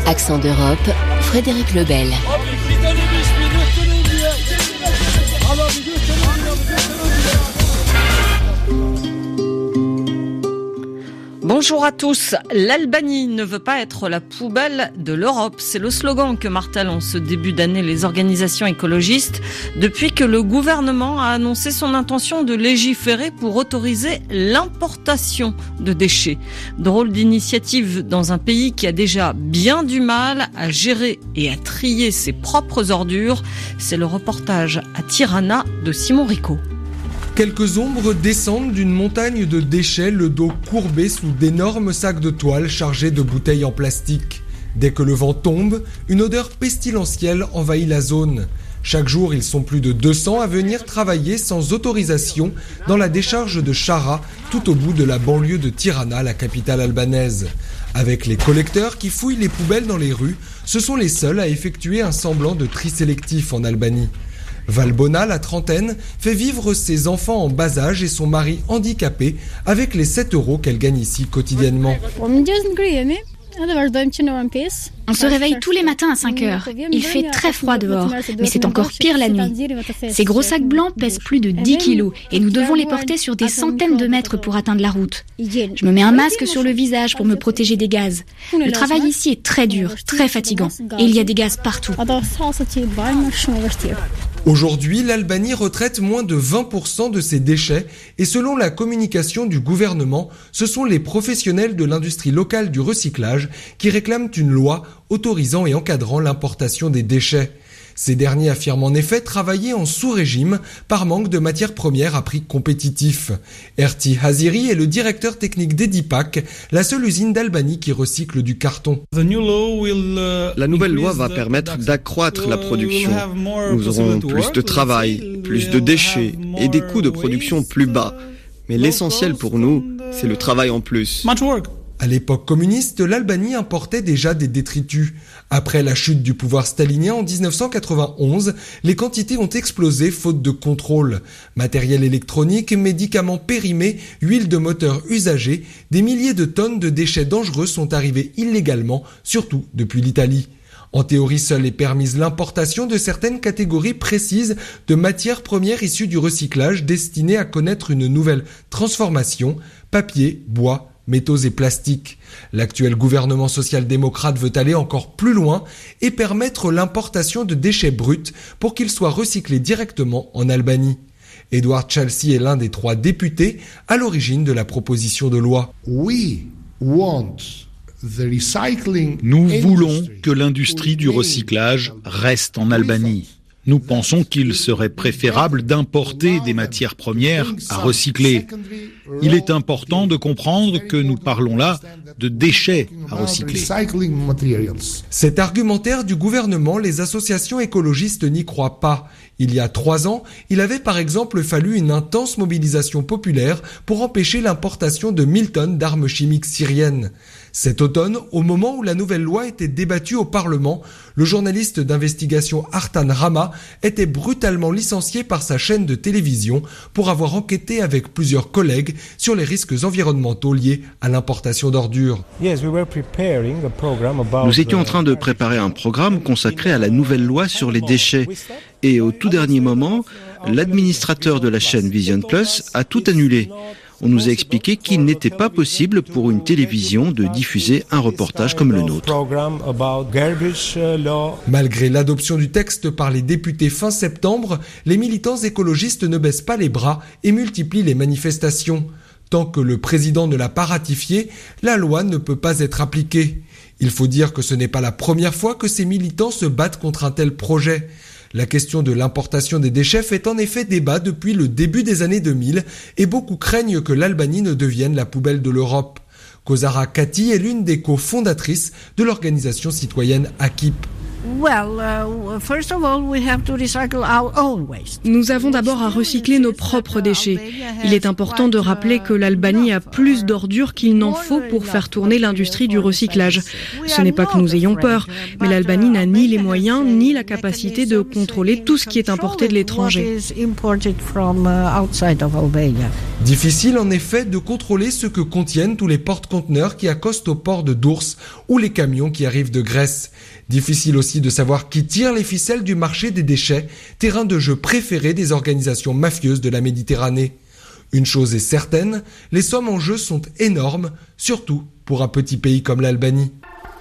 Accent d'Europe, Frédéric Lebel. Bonjour à tous. L'Albanie ne veut pas être la poubelle de l'Europe. C'est le slogan que martèlent en ce début d'année les organisations écologistes depuis que le gouvernement a annoncé son intention de légiférer pour autoriser l'importation de déchets. Drôle d'initiative dans un pays qui a déjà bien du mal à gérer et à trier ses propres ordures. C'est le reportage à Tirana de Simon Rico. Quelques ombres descendent d'une montagne de déchets, le dos courbé sous d'énormes sacs de toile chargés de bouteilles en plastique. Dès que le vent tombe, une odeur pestilentielle envahit la zone. Chaque jour, ils sont plus de 200 à venir travailler sans autorisation dans la décharge de Chara, tout au bout de la banlieue de Tirana, la capitale albanaise. Avec les collecteurs qui fouillent les poubelles dans les rues, ce sont les seuls à effectuer un semblant de tri sélectif en Albanie. Valbona, la trentaine, fait vivre ses enfants en bas âge et son mari handicapé avec les 7 € qu'elle gagne ici quotidiennement. On se réveille tous les matins à 5 heures. Il fait très froid dehors, mais c'est encore pire la nuit. Ces gros sacs blancs pèsent plus de 10 kilos et nous devons les porter sur des centaines de mètres pour atteindre la route. Je me mets un masque sur le visage pour me protéger des gaz. Le travail ici est très dur, très fatigant et il y a des gaz partout. Aujourd'hui, l'Albanie retraite moins de 20% de ses déchets et selon la communication du gouvernement, ce sont les professionnels de l'industrie locale du recyclage qui réclament une loi autorisant et encadrant l'importation des déchets. Ces derniers affirment en effet travailler en sous-régime par manque de matières premières à prix compétitif. Erti Haziri est le directeur technique d'Edipak, la seule usine d'Albanie qui recycle du carton. La nouvelle loi va permettre d'accroître la production. Nous aurons plus de travail, plus de déchets et des coûts de production plus bas. Mais l'essentiel pour nous, c'est le travail en plus. À l'époque communiste, l'Albanie importait déjà des détritus. Après la chute du pouvoir stalinien en 1991, les quantités ont explosé faute de contrôle. Matériel électronique, médicaments périmés, huile de moteur usagée, des milliers de tonnes de déchets dangereux sont arrivés illégalement, surtout depuis l'Italie. En théorie, seule est permise l'importation de certaines catégories précises de matières premières issues du recyclage destinées à connaître une nouvelle transformation, papier, bois, métaux et plastiques. L'actuel gouvernement social-démocrate veut aller encore plus loin et permettre l'importation de déchets bruts pour qu'ils soient recyclés directement en Albanie. Edward Chelsea est l'un des 3 députés à l'origine de la proposition de loi. Nous voulons que l'industrie du recyclage reste en Albanie. Nous pensons qu'il serait préférable d'importer des matières premières à recycler. Il est important de comprendre que nous parlons là de déchets à recycler. Cet argumentaire du gouvernement, les associations écologistes n'y croient pas. Il y a 3 ans, il avait par exemple fallu une intense mobilisation populaire pour empêcher l'importation de 1000 tonnes d'armes chimiques syriennes. Cet automne, au moment où la nouvelle loi était débattue au Parlement, le journaliste d'investigation Artan Rama était brutalement licencié par sa chaîne de télévision pour avoir enquêté avec plusieurs collègues sur les risques environnementaux liés à l'importation d'ordures. Nous étions en train de préparer un programme consacré à la nouvelle loi sur les déchets. Et au tout dernier moment, l'administrateur de la chaîne Vision Plus a tout annulé. On nous a expliqué qu'il n'était pas possible pour une télévision de diffuser un reportage comme le nôtre. Malgré l'adoption du texte par les députés fin septembre, les militants écologistes ne baissent pas les bras et multiplient les manifestations. Tant que le président ne l'a pas ratifié, la loi ne peut pas être appliquée. Il faut dire que ce n'est pas la première fois que ces militants se battent contre un tel projet. La question de l'importation des déchets fait en effet débat depuis le début des années 2000 et beaucoup craignent que l'Albanie ne devienne la poubelle de l'Europe. Kozara Kati est l'une des cofondatrices de l'organisation citoyenne AKIP. Nous avons d'abord à recycler nos propres déchets. Il est important de rappeler que l'Albanie a plus d'ordures qu'il n'en faut pour faire tourner l'industrie du recyclage. Ce n'est pas que nous ayons peur, mais l'Albanie n'a ni les moyens ni la capacité de contrôler tout ce qui est importé de l'étranger. Difficile en effet de contrôler ce que contiennent tous les porte-conteneurs qui accostent au port de Dours ou les camions qui arrivent de Grèce. Difficile aussi de savoir qui tire les ficelles du marché des déchets, terrain de jeu préféré des organisations mafieuses de la Méditerranée. Une chose est certaine, les sommes en jeu sont énormes, surtout pour un petit pays comme l'Albanie.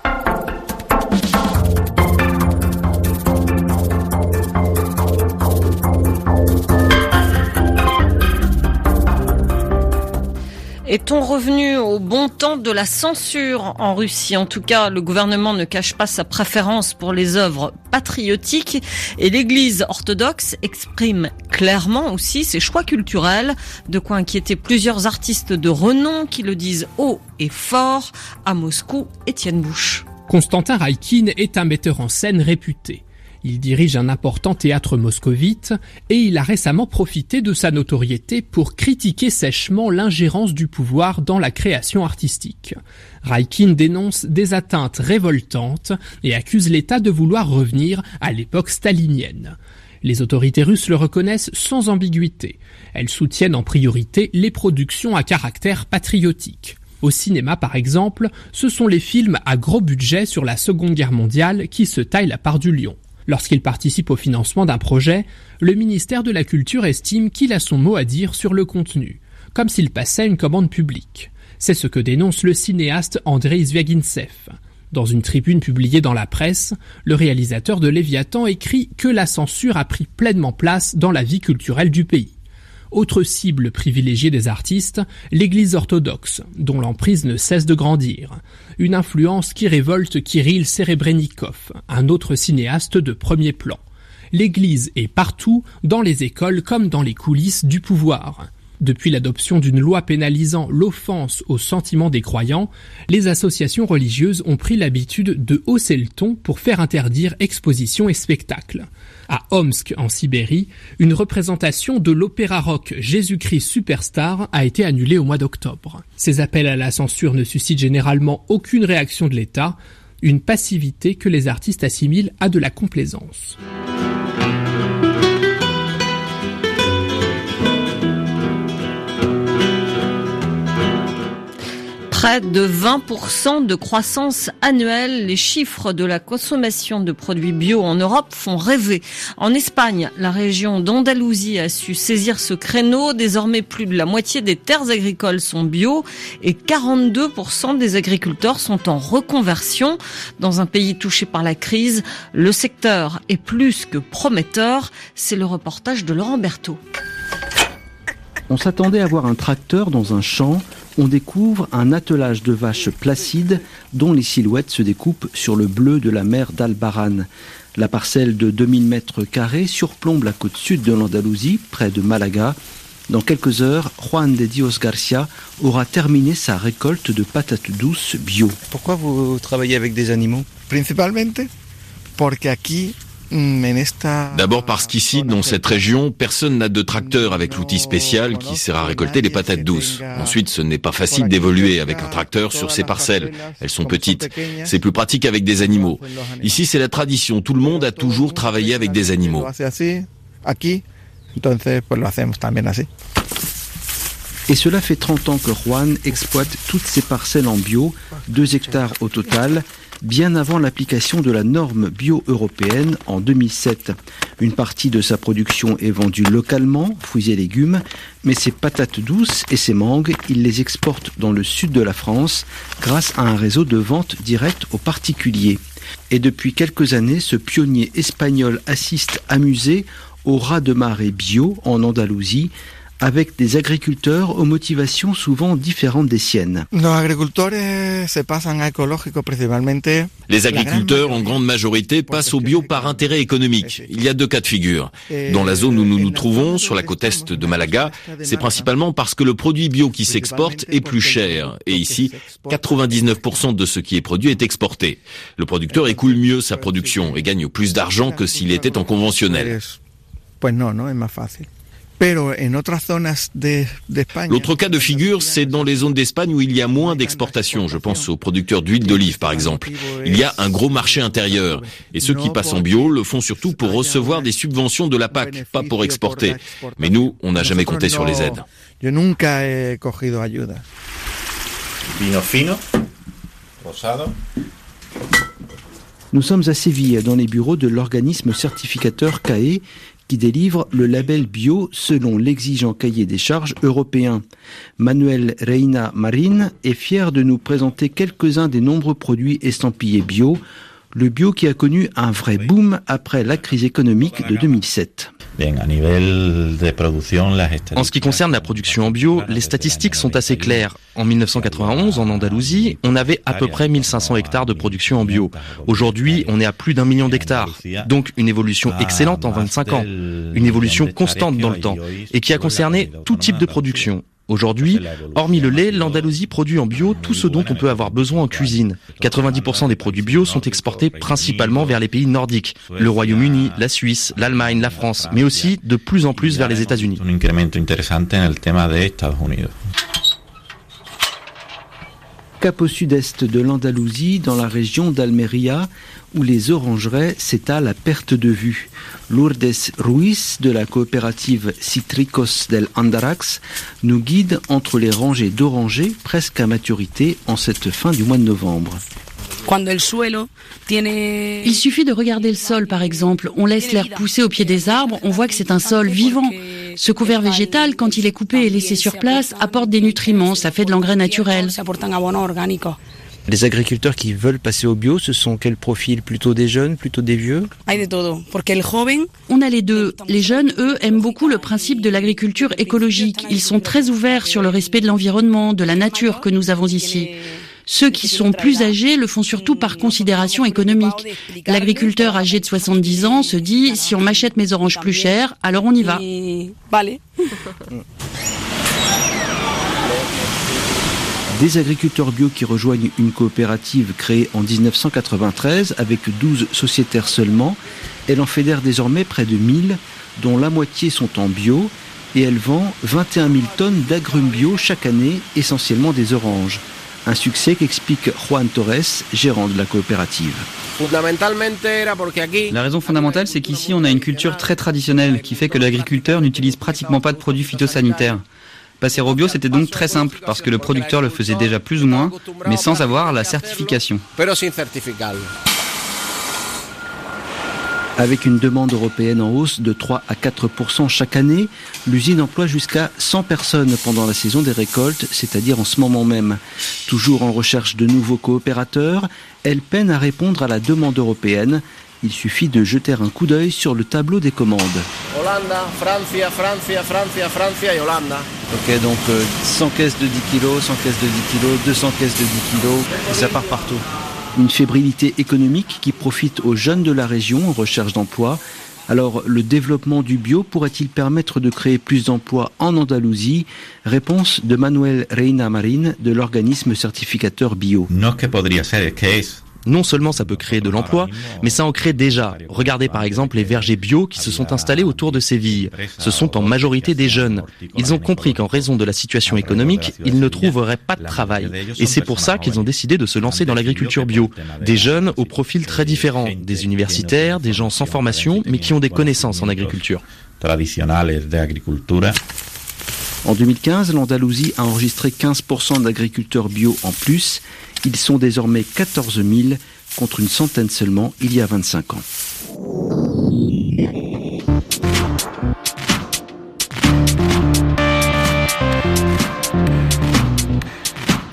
Est-on revenu au bon temps de la censure en Russie ? En tout cas, le gouvernement ne cache pas sa préférence pour les œuvres patriotiques et l'Église orthodoxe exprime clairement aussi ses choix culturels, de quoi inquiéter plusieurs artistes de renom qui le disent haut et fort. À Moscou, Étienne Bouche. Konstantin Raïkine est un metteur en scène réputé. Il dirige un important théâtre moscovite et il a récemment profité de sa notoriété pour critiquer sèchement l'ingérence du pouvoir dans la création artistique. Raïkine dénonce des atteintes révoltantes et accuse l'État de vouloir revenir à l'époque stalinienne. Les autorités russes le reconnaissent sans ambiguïté. Elles soutiennent en priorité les productions à caractère patriotique. Au cinéma, par exemple, ce sont les films à gros budget sur la Seconde Guerre mondiale qui se taillent la part du lion. Lorsqu'il participe au financement d'un projet, le ministère de la Culture estime qu'il a son mot à dire sur le contenu, comme s'il passait une commande publique. C'est ce que dénonce le cinéaste Andrei Zviagintsev. Dans une tribune publiée dans la presse, le réalisateur de Léviathan écrit que la censure a pris pleinement place dans la vie culturelle du pays. Autre cible privilégiée des artistes, l'Église orthodoxe, dont l'emprise ne cesse de grandir. Une influence qui révolte Kirill Serebrennikov, un autre cinéaste de premier plan. L'Église est partout, dans les écoles comme dans les coulisses du pouvoir. Depuis l'adoption d'une loi pénalisant l'offense aux sentiments des croyants, les associations religieuses ont pris l'habitude de hausser le ton pour faire interdire expositions et spectacles. À Omsk, en Sibérie, une représentation de l'opéra rock Jésus-Christ Superstar a été annulée au mois d'octobre. Ces appels à la censure ne suscitent généralement aucune réaction de l'État, une passivité que les artistes assimilent à de la complaisance. Près de 20% de croissance annuelle, les chiffres de la consommation de produits bio en Europe font rêver. En Espagne, la région d'Andalousie a su saisir ce créneau. Désormais, plus de la moitié des terres agricoles sont bio et 42% des agriculteurs sont en reconversion. Dans un pays touché par la crise, le secteur est plus que prometteur. C'est le reportage de Laurent Berthaud. On s'attendait à voir un tracteur dans un champ. On découvre un attelage de vaches placides dont les silhouettes se découpent sur le bleu de la mer d'Albarán. La parcelle de 2000 mètres carrés surplombe la côte sud de l'Andalousie, près de Malaga. Dans quelques heures, Juan de Dios Garcia aura terminé sa récolte de patates douces bio. Pourquoi vous travaillez avec des animaux ? Principalmente porque aquí. D'abord parce qu'ici, dans cette région, personne n'a de tracteur avec l'outil spécial qui sert à récolter les patates douces. Ensuite, ce n'est pas facile d'évoluer avec un tracteur sur ces parcelles. Elles sont petites. C'est plus pratique avec des animaux. Ici, c'est la tradition. Tout le monde a toujours travaillé avec des animaux. Et cela fait 30 ans que Juan exploite toutes ces parcelles en bio, 2 hectares au total, bien avant l'application de la norme bio européenne en 2007. Une partie de sa production est vendue localement, fruits et légumes, mais ses patates douces et ses mangues, il les exporte dans le sud de la France grâce à un réseau de vente directe aux particuliers. Et depuis quelques années, ce pionnier espagnol assiste amusé au raz-de-marée bio en Andalousie, avec des agriculteurs aux motivations souvent différentes des siennes. Les agriculteurs, en grande majorité, passent au bio par intérêt économique. Il y a 2 cas de figure. Dans la zone où nous nous trouvons, sur la côte est de Malaga, c'est principalement parce que le produit bio qui s'exporte est plus cher. Et ici, 99% de ce qui est produit est exporté. Le producteur écoule mieux sa production et gagne plus d'argent que s'il était en conventionnel. L'autre cas de figure, c'est dans les zones d'Espagne où il y a moins d'exportation. Je pense aux producteurs d'huile d'olive, par exemple. Il y a un gros marché intérieur. Et ceux qui passent en bio le font surtout pour recevoir des subventions de la PAC, pas pour exporter. Mais nous, on n'a jamais compté sur les aides. Vino fino, rosado. Nous sommes à Séville, dans les bureaux de l'organisme certificateur CAE, qui délivre le label bio selon l'exigeant cahier des charges européen. Manuel Reina Marin est fier de nous présenter quelques-uns des nombreux produits estampillés bio, le bio qui a connu un vrai boom après la crise économique de 2007. En ce qui concerne la production en bio, les statistiques sont assez claires. En 1991, en Andalousie, on avait à peu près 1500 hectares de production en bio. Aujourd'hui, on est à plus d'1 million d'hectares. Donc une évolution excellente en 25 ans. Une évolution constante dans le temps et qui a concerné tout type de production. Aujourd'hui, hormis le lait, l'Andalousie produit en bio tout ce dont on peut avoir besoin en cuisine. 90% des produits bio sont exportés principalement vers les pays nordiques, le Royaume-Uni, la Suisse, l'Allemagne, la France, mais aussi de plus en plus vers les États-Unis. Cap au sud-est de l'Andalousie, dans la région d'Almeria, où les orangerais s'étalent à perte de vue. Lourdes Ruiz, de la coopérative Citricos del Andarax, nous guide entre les rangées d'orangers presque à maturité en cette fin du mois de novembre. Il suffit de regarder le sol, par exemple. On laisse l'herbe pousser au pied des arbres, on voit que c'est un sol vivant. Ce couvert végétal, quand il est coupé et laissé sur place, apporte des nutriments, ça fait de l'engrais naturel. Les agriculteurs qui veulent passer au bio, ce sont quels profils? Plutôt des jeunes, plutôt des vieux? On a les deux. Les jeunes, eux, aiment beaucoup le principe de l'agriculture écologique. Ils sont très ouverts sur le respect de l'environnement, de la nature que nous avons ici. Ceux qui sont plus âgés le font surtout par considération économique. L'agriculteur âgé de 70 ans se dit « si on m'achète mes oranges plus chères, alors on y va ». Des agriculteurs bio qui rejoignent une coopérative créée en 1993 avec 12 sociétaires seulement. Elle en fédère désormais près de 1000, dont la moitié sont en bio, et elle vend 21 000 tonnes d'agrumes bio chaque année, essentiellement des oranges. Un succès qu'explique Juan Torres, gérant de la coopérative. La raison fondamentale, c'est qu'ici, on a une culture très traditionnelle qui fait que l'agriculteur n'utilise pratiquement pas de produits phytosanitaires. Passer au bio, c'était donc très simple, parce que le producteur le faisait déjà plus ou moins, mais sans avoir la certification. Avec une demande européenne en hausse de 3 à 4% chaque année, l'usine emploie jusqu'à 100 personnes pendant la saison des récoltes, c'est-à-dire en ce moment même. Toujours en recherche de nouveaux coopérateurs, elle peine à répondre à la demande européenne. Il suffit de jeter un coup d'œil sur le tableau des commandes. Hollande, Francia, Francia, Francia, Francia et Hollande. Ok, donc 100 caisses de 10 kilos, 100 caisses de 10 kilos, 200 caisses de 10 kilos, et ça part partout. Une fébrilité économique qui profite aux jeunes de la région en recherche d'emploi. Alors, le développement du bio pourrait-il permettre de créer plus d'emplois en Andalousie? Réponse de Manuel Reina Marin de l'organisme certificateur bio. Non seulement ça peut créer de l'emploi, mais ça en crée déjà. Regardez par exemple les vergers bio qui se sont installés autour de Séville. Ce sont en majorité des jeunes. Ils ont compris qu'en raison de la situation économique, ils ne trouveraient pas de travail. Et c'est pour ça qu'ils ont décidé de se lancer dans l'agriculture bio. Des jeunes aux profils très différents, des universitaires, des gens sans formation, mais qui ont des connaissances en agriculture. En 2015, l'Andalousie a enregistré 15% d'agriculteurs bio en plus. Ils sont désormais 14 000 contre une centaine seulement il y a 25 ans. C'est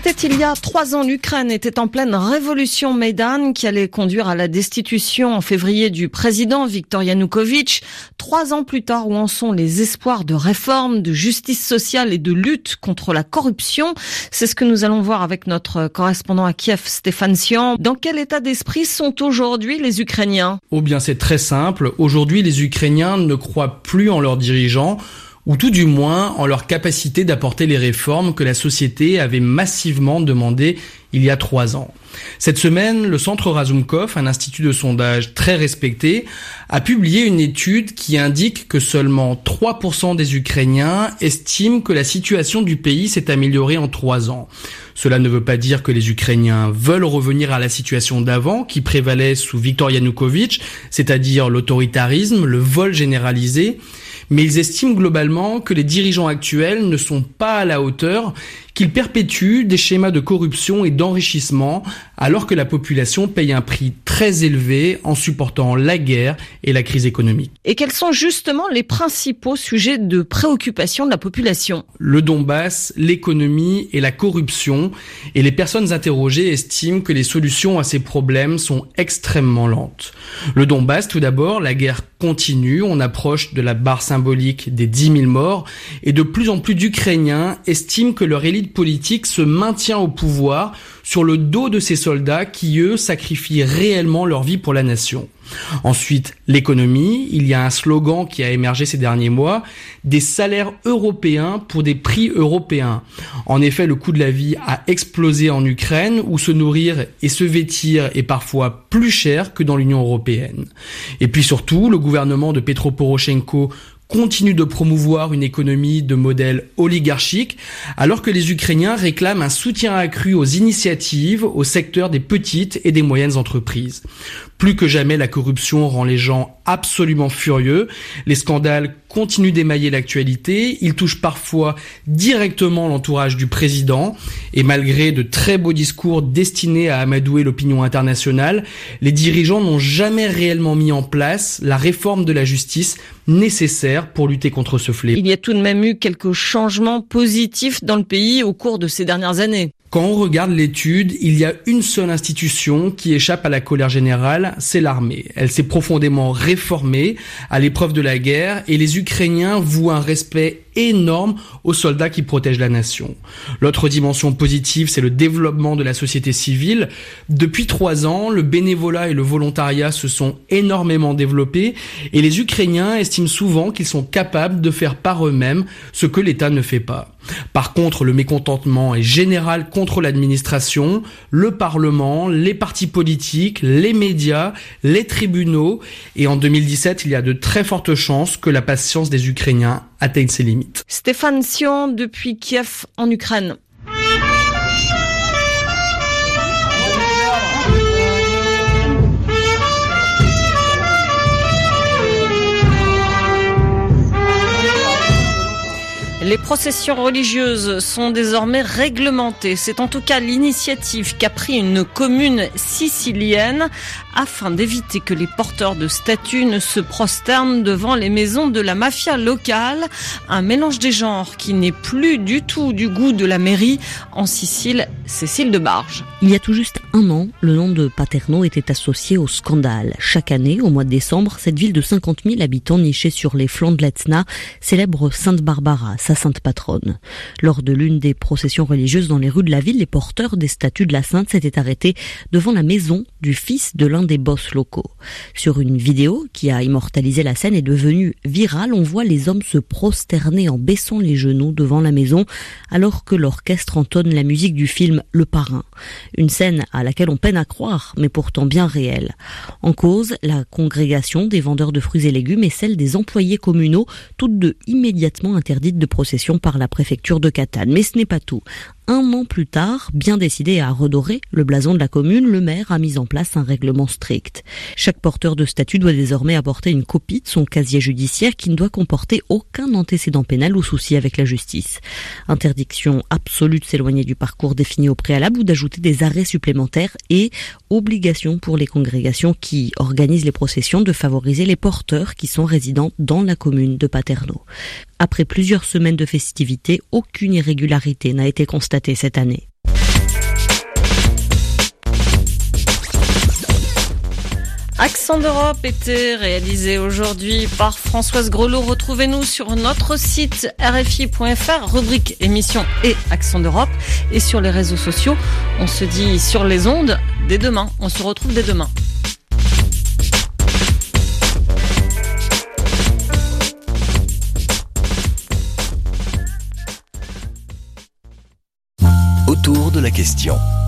C'était il y a 3 ans, l'Ukraine était en pleine révolution Maïdan qui allait conduire à la destitution en février du président Viktor Yanukovych. 3 ans plus tard, où en sont les espoirs de réforme, de justice sociale et de lutte contre la corruption? C'est ce que nous allons voir avec notre correspondant à Kiev, Stéphane Sion. Dans quel état d'esprit sont aujourd'hui les Ukrainiens? Oh bien, c'est très simple. Aujourd'hui, les Ukrainiens ne croient plus en leurs dirigeants, ou tout du moins en leur capacité d'apporter les réformes que la société avait massivement demandées il y a 3 ans. Cette semaine, le Centre Razumkov, un institut de sondage très respecté, a publié une étude qui indique que seulement 3% des Ukrainiens estiment que la situation du pays s'est améliorée en 3 ans. Cela ne veut pas dire que les Ukrainiens veulent revenir à la situation d'avant qui prévalait sous Viktor Yanukovych, c'est-à-dire l'autoritarisme, le vol généralisé, mais ils estiment globalement que les dirigeants actuels ne sont pas à la hauteur, qu'ils perpétuent des schémas de corruption et d'enrichissement, alors que la population paye un prix très élevé en supportant la guerre et la crise économique. Et quels sont justement les principaux sujets de préoccupation de la population? Le Donbass, l'économie et la corruption. Et les personnes interrogées estiment que les solutions à ces problèmes sont extrêmement lentes. Le Donbass, tout d'abord, la guerre continue. On approche de la barre symbolique des 10 000 morts. Et de plus en plus d'Ukrainiens estiment que leur élite politique se maintient au pouvoir sur le dos de ces soldats qui, eux, sacrifient réellement leur vie pour la nation. Ensuite, l'économie. Il y a un slogan qui a émergé ces derniers mois, des salaires européens pour des prix européens. En effet, le coût de la vie a explosé en Ukraine, où se nourrir et se vêtir est parfois plus cher que dans l'Union européenne. Et puis surtout, le gouvernement de Petro Poroshenko continue de promouvoir une économie de modèle oligarchique, alors que les Ukrainiens réclament un soutien accru aux initiatives, au secteur des petites et des moyennes entreprises. Plus que jamais, la corruption rend les gens absolument furieux. Les scandales continuent d'émailler l'actualité. Ils touchent parfois directement l'entourage du président. Et malgré de très beaux discours destinés à amadouer l'opinion internationale, les dirigeants n'ont jamais réellement mis en place la réforme de la justice nécessaire pour lutter contre ce fléau. Il y a tout de même eu quelques changements positifs dans le pays au cours de ces dernières années. Quand on regarde l'étude, il y a une seule institution qui échappe à la colère générale, c'est l'armée. Elle s'est profondément réformée à l'épreuve de la guerre et les Ukrainiens vouent un respect énorme aux soldats qui protègent la nation. L'autre dimension positive, c'est le développement de la société civile. Depuis 3 ans, le bénévolat et le volontariat se sont énormément développés et les Ukrainiens estiment souvent qu'ils sont capables de faire par eux-mêmes ce que l'État ne fait pas. Par contre, le mécontentement est général contre l'administration, le Parlement, les partis politiques, les médias, les tribunaux. Et en 2017, il y a de très fortes chances que la patience des Ukrainiens atteigne ses limites. Stéphane Sion depuis Kiev en Ukraine. Les processions religieuses sont désormais réglementées. C'est en tout cas l'initiative qu'a pris une commune sicilienne afin d'éviter que les porteurs de statues ne se prosternent devant les maisons de la mafia locale. Un mélange des genres qui n'est plus du tout du goût de la mairie. En Sicile, Cécile de Barge. Il y a tout juste 1 an, le nom de Paterno était associé au scandale. Chaque année, au mois de décembre, cette ville de 50 000 habitants nichée sur les flancs de l'Etna célèbre Sainte Barbara, sa sainte patronne. Lors de l'une des processions religieuses dans les rues de la ville, les porteurs des statues de la sainte s'étaient arrêtés devant la maison du fils de l'un des boss locaux. Sur une vidéo qui a immortalisé la scène et devenue virale, on voit les hommes se prosterner en baissant les genoux devant la maison alors que l'orchestre entonne la musique du film Le Parrain. Une scène à laquelle on peine à croire, mais pourtant bien réelle. En cause, la congrégation des vendeurs de fruits et légumes et celle des employés communaux, toutes deux immédiatement interdites de procession par la préfecture de Catane. Mais ce n'est pas tout. 1 an plus tard, bien décidé à redorer le blason de la commune, le maire a mis en place un règlement strict. Chaque porteur de statut doit désormais apporter une copie de son casier judiciaire qui ne doit comporter aucun antécédent pénal ou souci avec la justice. Interdiction absolue de s'éloigner du parcours défini au préalable ou d'ajouter des arrêts supplémentaires et obligation pour les congrégations qui organisent les processions de favoriser les porteurs qui sont résidents dans la commune de Paterno. Après plusieurs semaines de festivités, aucune irrégularité n'a été constatée cette année. Accent d'Europe était réalisé aujourd'hui par Françoise Grelot. Retrouvez-nous sur notre site rfi.fr, rubrique émission et Accent d'Europe. Et sur les réseaux sociaux, on se dit sur les ondes dès demain. On se retrouve dès demain. Autour de la question.